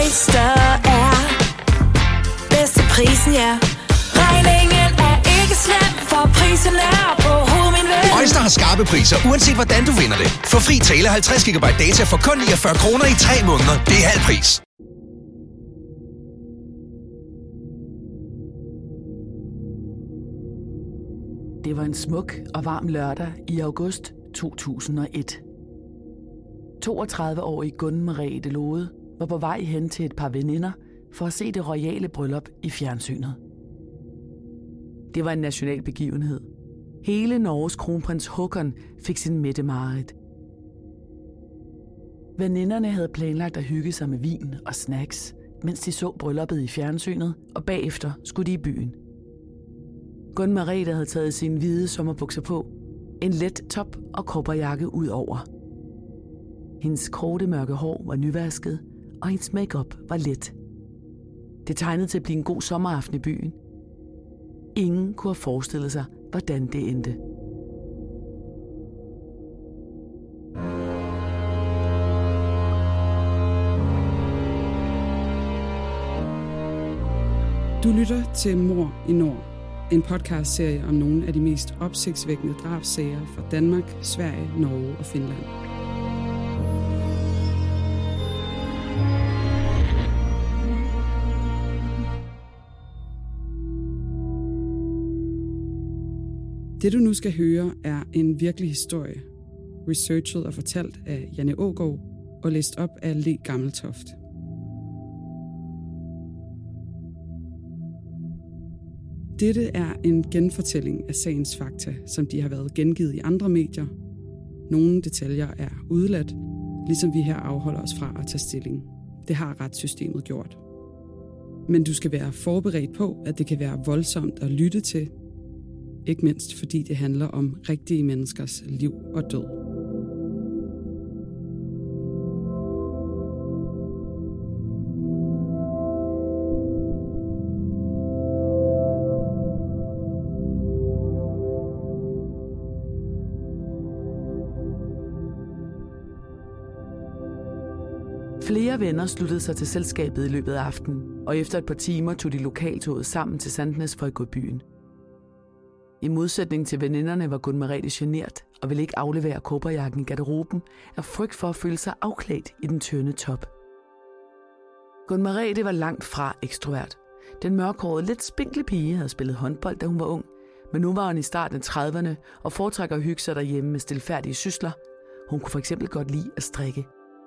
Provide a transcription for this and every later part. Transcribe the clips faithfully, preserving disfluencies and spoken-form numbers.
Holster er bedst til prisen, ja. Regningen er ikke slem, for prisen er på hovedet, min ven. Øjster har skarpe priser, uanset hvordan du vinder det. Få fri tale halvtreds gigabyte data for kun niogfyrre kroner i tre måneder. Det er halv pris. Det var en smuk og varm lørdag i august to tusind og et. toogtredive-årige Gunn Merete Lode var på vej hen til et par veninder for at se det royale bryllup i fjernsynet. Det var en national begivenhed. Hele Norges kronprins Håkon fik sin Mette-Marit. Veninderne havde planlagt at hygge sig med vin og snacks, mens de så brylluppet i fjernsynet, og bagefter skulle de i byen. Gunn Merete havde taget sine hvide sommerbukser på, en let top og kopperjakke ud over. Hendes korte mørke hår var nyvasket, og hendes makeup var let. Det tegnede til at blive en god sommeraften i byen. Ingen kunne have forestillet sig, hvordan det endte. Du lytter til Mord i Nord, en podcastserie om nogle af de mest opsigtsvækkende drabssager fra Danmark, Sverige, Norge og Finland. Det du nu skal høre er en virkelig historie, researchet og fortalt af Janne Aagaard og læst op af Le Gammeltoft. Dette er en genfortælling af sagens fakta, som de har været gengivet i andre medier. Nogle detaljer er udeladt, ligesom vi her afholder os fra at tage stilling. Det har retssystemet gjort. Men du skal være forberedt på, at det kan være voldsomt at lytte til, ikke mindst fordi det handler om rigtige menneskers liv og død. Flere venner sluttede sig til selskabet i løbet af aftenen, og efter et par timer tog de lokaltoget sammen til Sandnes for at gå i byen. I modsætning til veninderne var Gunn Merete genert og ville ikke aflevere kobberjakken i garderoben af frygt for at føle sig afklædt i den tynde top. Gunn Merete var langt fra ekstrovert. Den mørkhårede, lidt spinkle pige havde spillet håndbold, da hun var ung, men nu var hun i starten af trediverne og foretrækker at hygge sig derhjemme med stilfærdige sysler. Hun kunne for eksempel godt lide at strikke.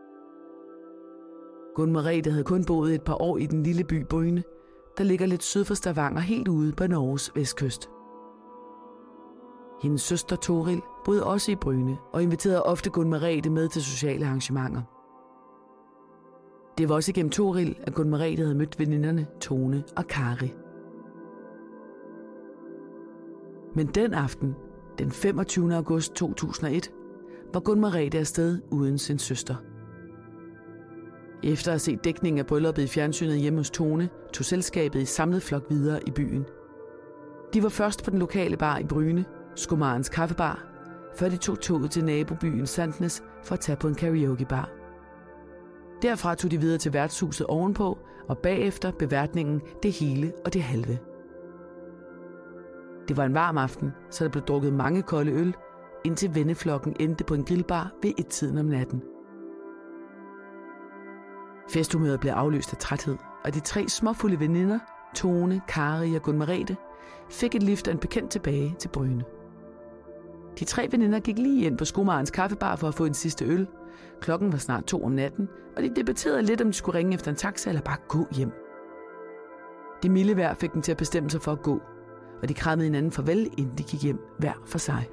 Gunn Merete havde kun boet et par år i den lille by Bryne, der ligger lidt syd for Stavanger, helt ude på Norges vestkyst. Hendes søster Toril boede også i Bryne og inviterede ofte Gunn Merete med til sociale arrangementer. Det var også igennem Toril, at Gunn Merete havde mødt veninderne Tone og Kari. Men den aften, den femogtyvende august to tusind og et, var Gunn Merete afsted uden sin søster. Efter at have set dækningen af brylluppet i fjernsynet hjemme hos Tone, tog selskabet i samlet flok videre i byen. De var først på den lokale bar i Bryne, Skomarens Kaffebar, før de tog toget til nabobyen Sandnes for at tage på en karaokebar. Derfra tog de videre til værtshuset ovenpå, og bagefter beværtningen det hele og det halve. Det var en varm aften, så der blev drukket mange kolde øl, indtil venneflokken endte på en grillbar ved et-tiden om natten. Festhumøret blev afløst af træthed, og de tre småfulde veninder, Tone, Kari og Gunn Merete, fik et lift af en bekendt tilbage til Bryne. De tre veninder gik lige ind på Skomarens Kaffebar for at få en sidste øl. Klokken var snart to om natten, og de debatterede lidt, om de skulle ringe efter en taxa eller bare gå hjem. Det milde vejr fik dem til at bestemme sig for at gå, og de krammede hinanden farvel, inden de gik hjem hver for sig.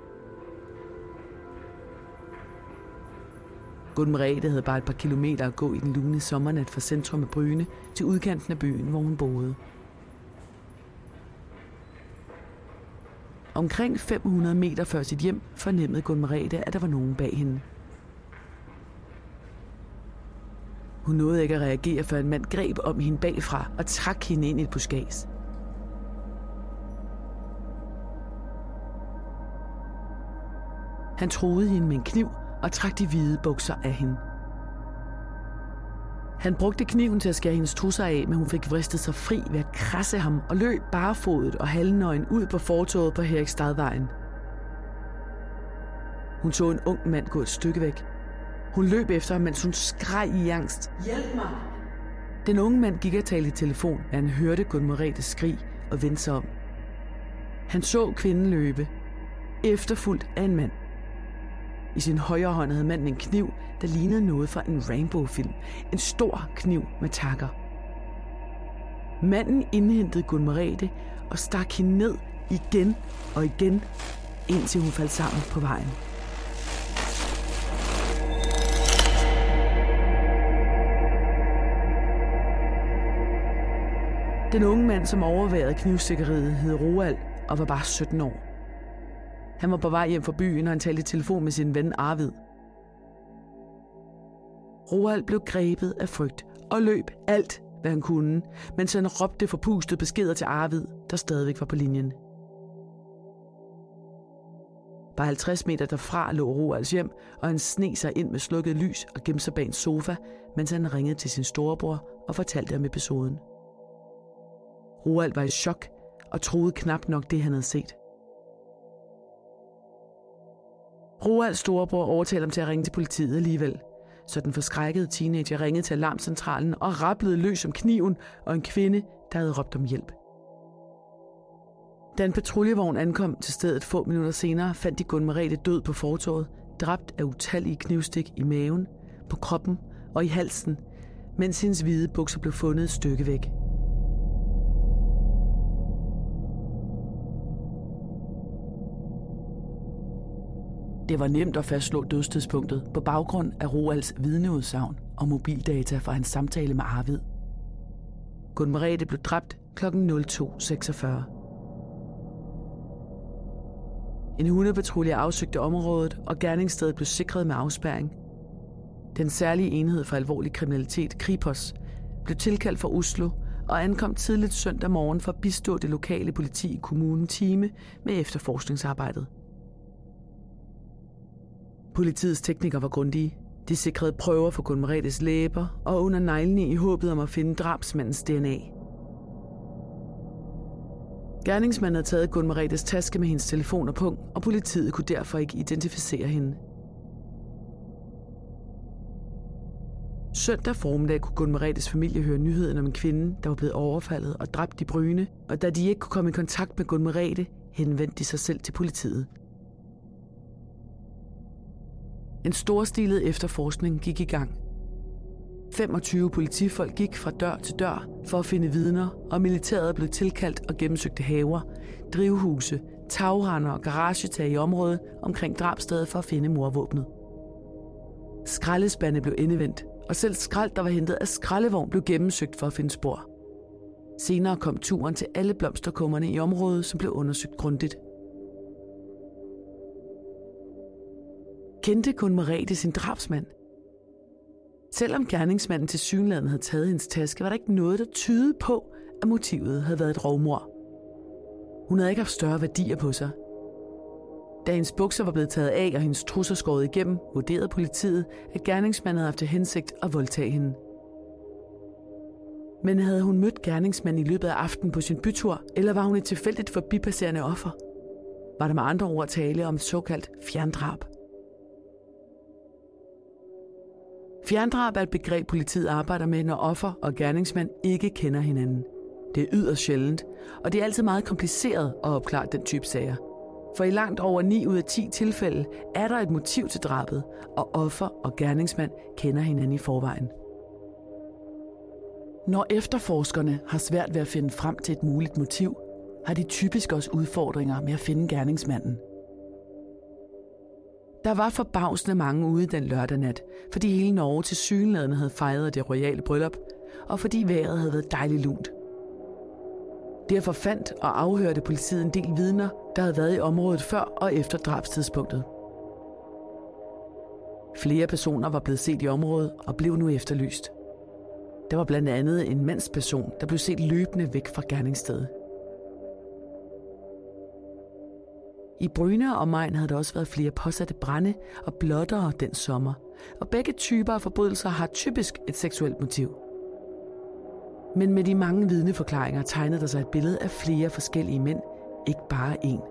Gunn Merete havde bare et par kilometer at gå i den lune sommernat fra centrum af Bryne til udkanten af byen, hvor hun boede. Omkring fem hundrede meter før sit hjem fornemmede Gunn Merete, at der var nogen bag hende. Hun nåede ikke at reagere, før en mand greb om hende bagfra og trak hende ind i et buskads. Han truede hende med en kniv og trak de hvide bukser af hende. Han brugte kniven til at skære hendes trusser af, men hun fik vristet sig fri ved at krasse ham og løb barefodet og halvnøgen ud på fortovet på Herikstadvejen. Hun så en ung mand gå et stykke væk. Hun løb efter ham, mens hun skreg i angst. Hjælp mig! Den unge mand gik og talte i telefon, da han hørte Gunn Merethes skrig og vendte sig om. Han så kvinden løbe, efterfulgt af en mand. I sin højre hånd havde manden en kniv, der lignede noget fra en Rainbow-film. En stor kniv med takker. Manden indhentede Gunn Merethe og stak hende ned igen og igen, indtil hun faldt sammen på vejen. Den unge mand, som overværede knivstikkeriet, hed Roald og var bare sytten år. Han var på vej hjem fra byen, og han talte i telefon med sin ven Arvid. Roald blev grebet af frygt og løb alt, hvad han kunne, mens han råbte forpustede beskeder til Arvid, der stadigvæk var på linjen. Bare halvtreds meter derfra lå Roalds hjem, og han sneg sig ind med slukket lys og gemte sig bag en sofa, mens han ringede til sin storebror og fortalte om episoden. Roald var i chok og troede knap nok det, han havde set. Roalds storebror overtalte ham til at ringe til politiet alligevel, så den forskrækkede teenager ringede til alarmcentralen og rablede løs om kniven og en kvinde, der havde råbt om hjælp. Da en patruljevogn ankom til stedet få minutter senere, fandt de Gunn Merethe død på fortovet, dræbt af utallige knivstik i maven, på kroppen og i halsen, mens hendes hvide bukser blev fundet et stykke væk. Det var nemt at fastslå dødstidspunktet på baggrund af Roalds vidneudsagn og mobildata fra hans samtale med Arvid. Gunn Merethe blev dræbt klokken nul to seksogfyrre. En hundepatrulje afsøgte området, og gerningsstedet blev sikret med afspærring. Den særlige enhed for alvorlig kriminalitet, Kripos, blev tilkaldt fra Oslo og ankom tidligt søndag morgen for at bistå det lokale politi i kommunen Time med efterforskningsarbejdet. Politiets teknikere var grundige. De sikrede prøver for Gunn Merethes læber og under neglene i håbet om at finde drabsmandens D N A. Gerningsmanden havde taget Gunn Merethes taske med hendes telefon og pung, og politiet kunne derfor ikke identificere hende. Søndag formiddag kunne Gunn Merethes familie høre nyheden om en kvinde, der var blevet overfaldet og dræbt i Bryne, og da de ikke kunne komme i kontakt med Gunn Merethe, henvendte de sig selv til politiet. En storstilet efterforskning gik i gang. femogtyve politifolk gik fra dør til dør for at finde vidner, og militæret blev tilkaldt og gennemsøgte haver, drivhuse, tagrender og garagetag i området omkring drabsstedet for at finde mordvåbnet. Skraldespande blev endevendt, og selv skrald, der var hentet af skraldevogn, blev gennemsøgt for at finde spor. Senere kom turen til alle blomsterkummerne i området, som blev undersøgt grundigt. Kendte Gunn Merethe sin drabsmand? Selvom gerningsmanden tilsyneladende havde taget hendes taske, var der ikke noget, der tydede på, at motivet havde været et rovmord. Hun havde ikke haft større værdier på sig. Da hendes bukser var blevet taget af og hendes trusser skåret igennem, vurderede politiet, at gerningsmanden havde haft til hensigt at voldtage hende. Men havde hun mødt gerningsmanden i løbet af aftenen på sin bytur, eller var hun et tilfældigt forbipasserende offer? Var der med andre ord tale om et såkaldt fjerndrab? Fjerndrab er et begreb, politiet arbejder med, når offer og gerningsmand ikke kender hinanden. Det er yderst sjældent, og det er altid meget kompliceret at opklare den type sager. For i langt over ni ud af ti tilfælde er der et motiv til drabet, og offer og gerningsmand kender hinanden i forvejen. Når efterforskerne har svært ved at finde frem til et muligt motiv, har de typisk også udfordringer med at finde gerningsmanden. Der var forbavsende mange ude den lørdag nat, fordi hele Norge tilsyneladende havde fejret det royale bryllup, og fordi vejret havde været dejligt lunt. Derfor fandt og afhørte politiet en del vidner, der havde været i området før og efter drabstidspunktet. Flere personer var blevet set i området og blev nu efterlyst. Der var blandt andet en mandsperson, der blev set løbende væk fra gerningsstedet. I Bryne og omegn havde der også været flere påsatte brande og blottere den sommer, og begge typer af forbrydelser har typisk et seksuelt motiv. Men med de mange vidneforklaringer tegnede der sig et billede af flere forskellige mænd, ikke bare én.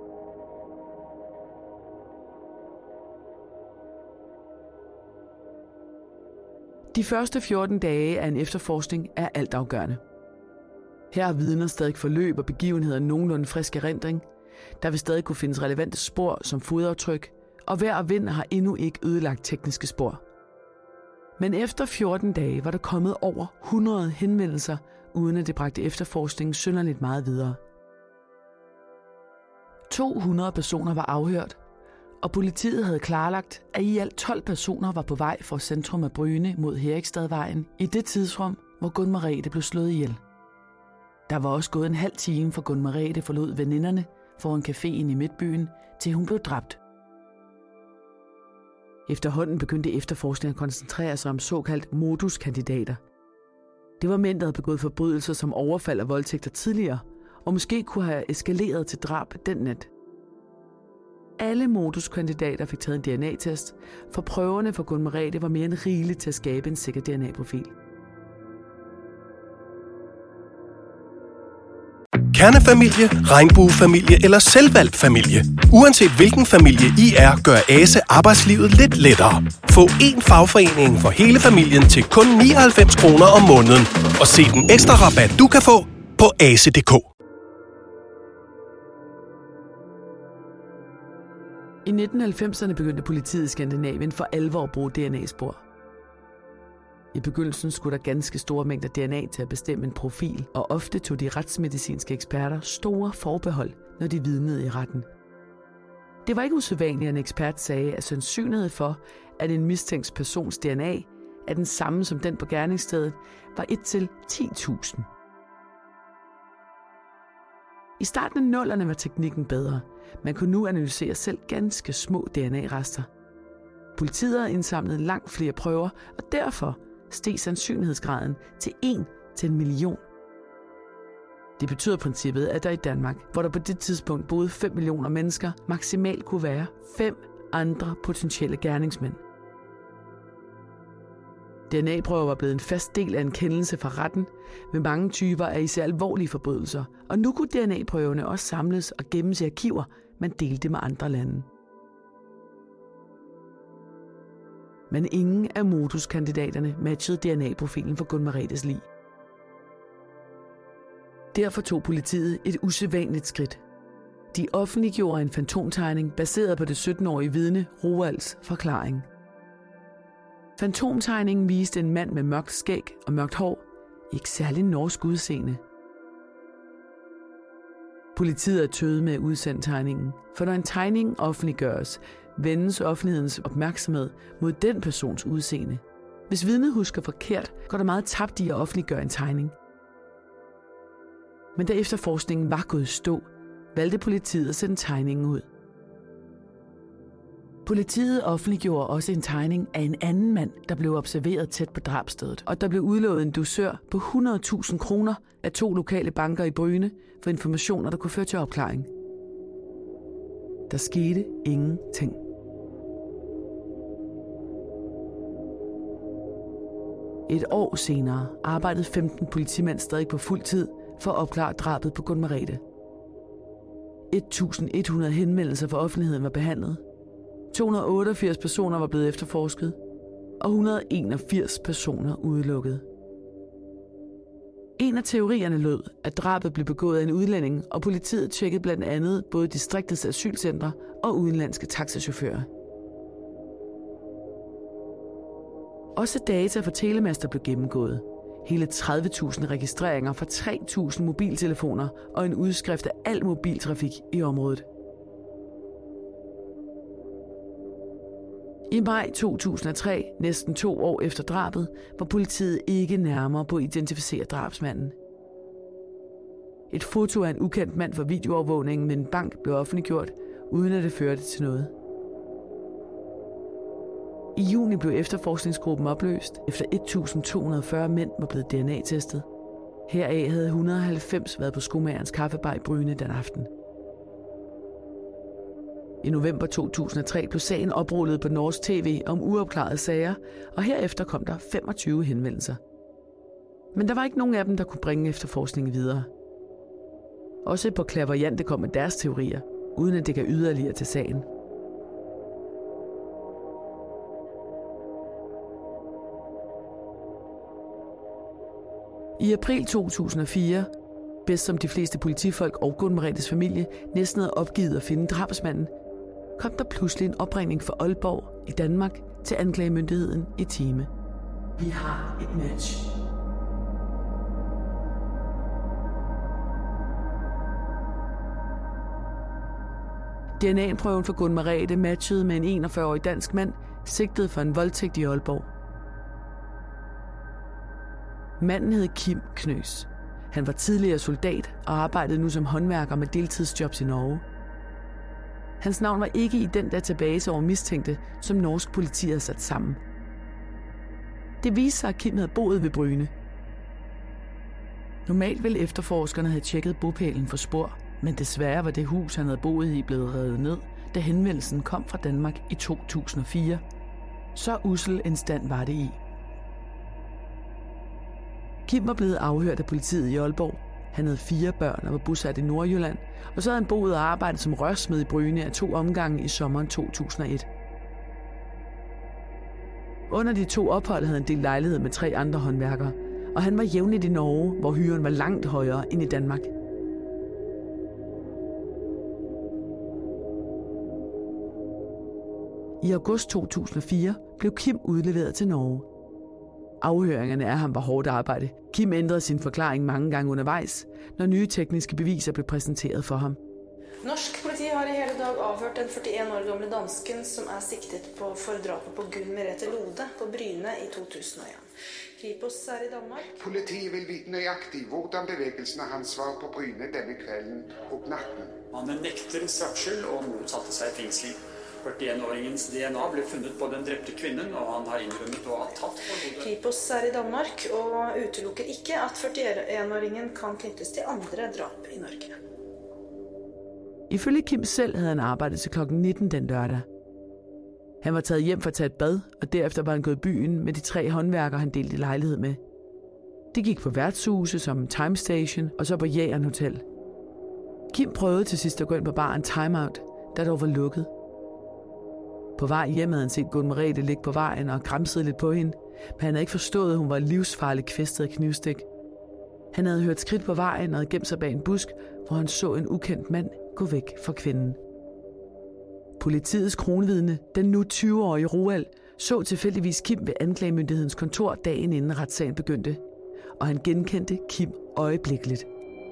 De første fjorten dage af en efterforskning er altafgørende. Her har vidner stadig forløb og begivenheder nogenlunde frisk erindring. Der vil stadig kunne findes relevante spor som fodaftryk, og vejr og vind har endnu ikke ødelagt tekniske spor. Men efter fjorten dage var der kommet over hundrede henvendelser, uden at det bragte efterforskningen synderligt meget videre. to hundrede personer var afhørt, og politiet havde klarlagt, at i alt tolv personer var på vej fra centrum af Bryne mod Herikstadvejen i det tidsrum, hvor Gunn Merete blev slået ihjel. Der var også gået en halv time, fra Gunn Merete forlod veninderne foran caféen i Midtbyen, til hun blev dræbt. Efterhånden begyndte efterforskningen at koncentrere sig om såkaldt moduskandidater. Det var mænd, der havde begået forbrydelser som overfald og voldtægter tidligere, og måske kunne have eskaleret til drab den nat. Alle moduskandidater fik taget en D N A-test, for prøverne for Gunn Merete var mere end rigeligt til at skabe en sikker D N A-profil. Kernefamilie, regnbuefamilie eller selvvalgt familie. Uanset hvilken familie I er, gør ASE arbejdslivet lidt lettere. Få én fagforening for hele familien til kun nioghalvfems kroner om måneden. Og se den ekstra rabat, du kan få på ase punktum d k. I nitten halvfemserne begyndte politiet i Skandinavien for alvor at bruge D N A-spor. I begyndelsen skulle der ganske store mængder D N A til at bestemme en profil, og ofte tog de retsmedicinske eksperter store forbehold, når de vidnede i retten. Det var ikke usædvanligt, at en ekspert sagde, at sandsynlighed for, at en mistænkt persons D N A er den samme som den på gerningsstedet, var et til ti tusind. I starten af nullerne var teknikken bedre. Man kunne nu analysere selv ganske små D N A-rester. Politiet havde indsamlet langt flere prøver, og derfor steg sandsynlighedsgraden til en til en million. Det betyder i princippet, at der i Danmark, hvor der på det tidspunkt boede fem millioner mennesker, maksimalt kunne være fem andre potentielle gerningsmænd. D N A-prøver var blevet en fast del af en kendelse fra retten ved mange typer af især alvorlige forbrydelser, og nu kunne D N A-prøverne også samles og gemmes i arkiver, man delte med andre lande. Men ingen af moduskandidaterne matchede D N A-profilen for Gunn Meretes lig. Derfor tog politiet et usædvanligt skridt. De offentliggjorde en fantomtegning baseret på det sytten-årige vidne Roalds forklaring. Fantomtegningen viste en mand med mørkt skæg og mørkt hår, ikke særlig norsk udseende. Politiet er tøvet med at udsende tegningen, for når en tegning offentliggøres, vendes offentlighedens opmærksomhed mod den persons udseende. Hvis vidnet husker forkert, går der meget tabt i at offentliggøre en tegning. Men da efterforskningen var gået i stå, valgte politiet at sende tegningen ud. Politiet offentliggjorde også en tegning af en anden mand, der blev observeret tæt på drabsstedet, og der blev udlovet en dusør på hundrede tusind kroner af to lokale banker i Bryne for informationer, der kunne føre til opklaring. Der skete ingenting. Et år senere arbejdede femten politimænd stadig på fuld tid for at opklare drabet på Gunn Merete. et hundrede henvendelser fra offentligheden var behandlet. to hundrede og otteogfirs personer var blevet efterforsket, og et hundrede og enogfirs personer udelukket. En af teorierne lød, at drabet blev begået af en udlænding, og politiet tjekkede blandt andet både distriktets asylcentre og udenlandske taxachauffører. Også data fra telemaster blev gennemgået. Hele tredive tusind registreringer fra tre tusind mobiltelefoner og en udskrift af al mobiltrafik i området. I maj to tusind og tre, næsten to år efter drabet, var politiet ikke nærmere på at identificere drabsmanden. Et foto af en ukendt mand fra videoovervågningen med en bank blev offentliggjort, uden at det førte til noget. I juni blev efterforskningsgruppen opløst, efter et tusind to hundrede og fyrre mænd var blevet D N A-testet. Heraf havde et hundrede og halvfems været på skomagerens kaffebar i Bryne den aften. I november to tusind og tre blev sagen oprullet på norsk tv om uopklarede sager, og herefter kom der femogtyve henvendelser. Men der var ikke nogen af dem, der kunne bringe efterforskningen videre. Også på Clairvoyante kom med deres teorier, uden at det gav yderligere til sagen. I april to tusind og fire, bedst som de fleste politifolk og Gunn Meredes familie næsten havde opgivet at finde drabsmanden, kom der pludselig en opringning fra Aalborg i Danmark til anklagemyndigheden i Time. Vi har et match. D N A-prøven for Gunn Merete matchede med en enogfyrre-årig dansk mand, sigtet for en voldtægt i Aalborg. Manden hed Kim Knøs. Han var tidligere soldat og arbejdede nu som håndværker med deltidsjobs i Norge. Hans navn var ikke i den database over mistænkte, som norsk politi havde sat sammen. Det viste sig, at Kim havde boet ved Bryne. Normalt ville efterforskerne have tjekket bopælen for spor, men desværre var det hus, han havde boet i, blevet revet ned, da henvendelsen kom fra Danmark i to tusind og fire. Så ussel en stand var det i. Kim var blevet afhørt af politiet i Aalborg. Han havde fire børn og var bosat i Nordjylland, og så havde han boet og arbejdet som rørsmed i Bryne af to omgange i sommeren to tusind og et. Under de to ophold havde han delt lejlighed med tre andre håndværkere, og han var jævnligt i Norge, hvor hyren var langt højere end i Danmark. I august to tusind og fire blev Kim udleveret til Norge. Afhøringerne af ham var hårdt arbejde. Kim ændrede sin forklaring mange gange undervejs, når nye tekniske beviser blev præsenteret for ham. Norsk politi har i hele dag afhørt den førti-en år gamle dansken, som er sigtet på for drabet på Gunn Merete Lode på Bryne i to tusind og en. Kripos er i Danmark. Politiet vil vite nøjagtigt, hvordan bevægelsen af hans var på Bryne denne kvelden og natten. Han nekter straffskyld og motsatte sig fengsel. førti-en-åringens D N A ble funnet på den drepte kvinnen, og han har indrømmet å ha tatt for hodet. Kripos er i Danmark og utelukker ikke at førti-en-åringen kan knyttes til andre drap i Norge. Ifølge Kim selv havde han arbejdet til klokken nitten den lørdag. Han var taget hjem for at tage et bad, og derefter var han gået i byen med de tre håndværkere, han delte lejlighed med. De gik på værtshuse som Time Station og så på Jægeren Hotel. Kim prøvede til sidst at gå ind på baren Time Out, der dog var lukket. På vej hjem havde han set Gunn Merete ligge på vejen og gramsede lidt på hende, men han havde ikke forstået, at hun var livsfarligt kvæstet af knivstik. Han havde hørt skridt på vejen og havde gemt sig bag en busk, hvor han så en ukendt mand gå væk fra kvinden. Politiets kronvidne, den nu tyve-årige Roald, så tilfældigvis Kim ved anklagemyndighedens kontor dagen inden retssagen begyndte, og han genkendte Kim øjeblikkeligt.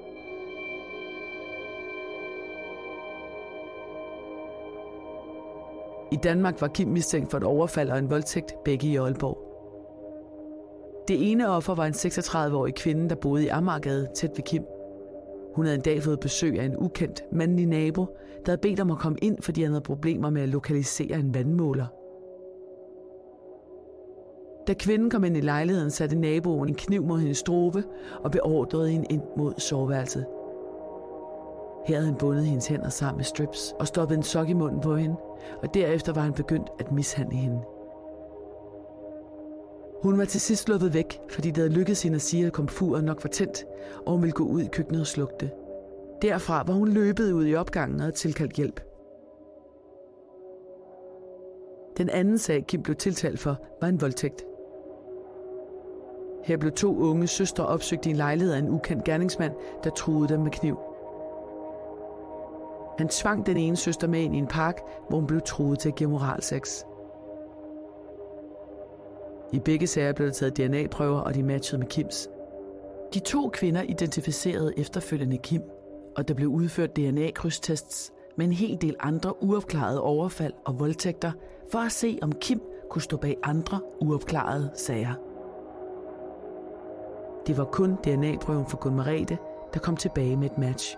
I Danmark var Kim mistænkt for et overfald og en voldtægt, begge i Aalborg. Det ene offer var en seksogtredive-årig kvinde, der boede i Amagergade tæt ved Kim. Hun havde en dag fået besøg af en ukendt mandlig nabo, der havde bedt om at komme ind, fordi han havde problemer med at lokalisere en vandmåler. Da kvinden kom ind i lejligheden, satte naboen en kniv mod hendes strobe og beordrede hende ind mod soveværelset. Her havde han bundet hendes hænder sammen med strips og stoppet en sok i munden på hende, og derefter var han begyndt at mishandle hende. Hun var til sidst sluppet væk, fordi det havde lykkedes hende at sige, at komfuret nok var tændt, og hun ville gå ud i køkkenet og slukke det. Derfra var hun løbet ud i opgangen og havde tilkaldt hjælp. Den anden sag, Kim blev tiltalt for, var en voldtægt. Her blev to unge søstre opsøgt i en lejlighed af en ukendt gerningsmand, der truede dem med kniv. Han tvang den ene søster med ind i en park, hvor hun blev truet til at give moralsex. I begge sager blev der taget D N A-prøver, og de matchede med Kims. De to kvinder identificerede efterfølgende Kim, og der blev udført D N A-krydstests med en hel del andre uopklarede overfald og voldtægter, for at se, om Kim kunne stå bag andre uopklarede sager. Det var kun D N A-prøven for Gunn Merete, der kom tilbage med et match.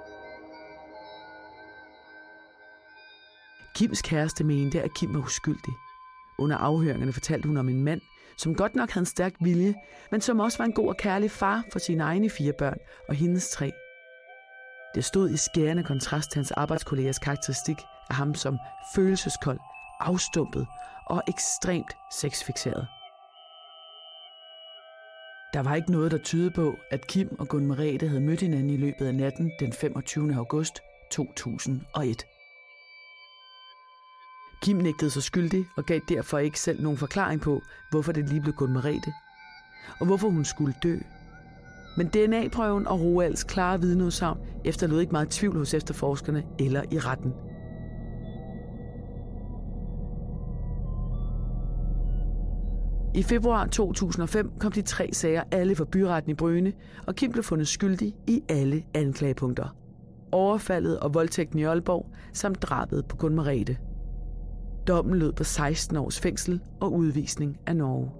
Kims kæreste mente, at Kim var uskyldig. Under afhøringerne fortalte hun om en mand, som godt nok havde en stærk vilje, men som også var en god og kærlig far for sine egne fire børn og hendes tre. Det stod i skærende kontrast til hans arbejdskollegers karakteristik af ham som følelseskold, afstumpet og ekstremt sexfikseret. Der var ikke noget, der tydede på, at Kim og Gunn Merete havde mødt hinanden i løbet af natten den femogtyvende august to tusind og et. Kim nægtede sig skyldig og gav derfor ikke selv nogen forklaring på, hvorfor det lige blev Gunn Merete, og hvorfor hun skulle dø. Men D N A-prøven og Roalds klare vidneudsagn efterlod ikke meget tvivl hos efterforskerne eller i retten. I februar to tusind og fem kom de tre sager alle for byretten i Bryne, og Kim blev fundet skyldig i alle anklagepunkter. Overfaldet og voldtægten i Aalborg samt drabet på Gunn Merete. Dommen lød på seksten års fængsel og udvisning af Norge.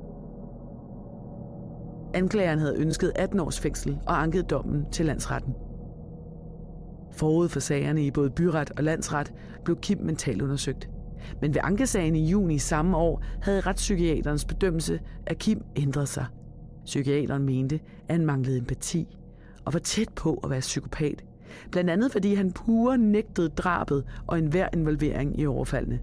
Anklageren havde ønsket atten års fængsel og ankede dommen til landsretten. Forud for sagerne i både byret og landsret blev Kim mentalt undersøgt. Men ved ankesagen i juni samme år havde retspsykiaterens bedømmelse af Kim ændret sig. Psykiateren mente, at han manglede empati og var tæt på at være psykopat. Blandt andet fordi han pure nægtede drabet og enhver involvering i overfaldene.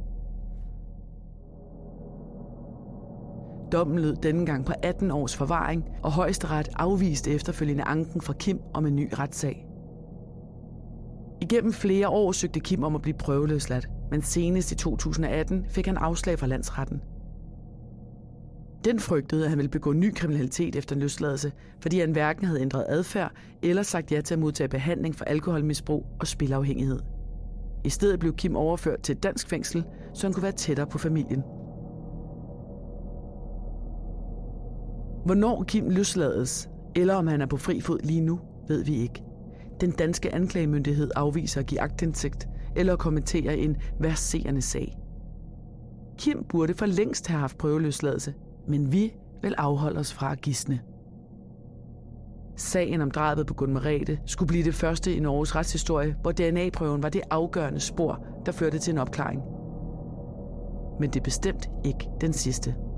Dommen lød denne gang på atten års forvaring, og Højesteret afviste efterfølgende anken fra Kim om en ny retssag. Igennem flere år søgte Kim om at blive prøveløsladt, men senest i to tusind og atten fik han afslag fra landsretten. Den frygtede, at han ville begå ny kriminalitet efter en løsladelse, fordi han hverken havde ændret adfærd eller sagt ja til at modtage behandling for alkoholmisbrug og spilafhængighed. I stedet blev Kim overført til et dansk fængsel, så han kunne være tættere på familien. Hvornår Kim løslades, eller om han er på fri fod lige nu, ved vi ikke. Den danske anklagemyndighed afviser at give aktindsigt eller kommentere en verserende sag. Kim burde for længst have haft prøveløsladelse, men vi vil afholde os fra at gisne. Sagen om drabet på Gunn Merete skulle blive det første i Norges retshistorie, hvor D N A-prøven var det afgørende spor, der førte til en opklaring. Men det er bestemt ikke den sidste.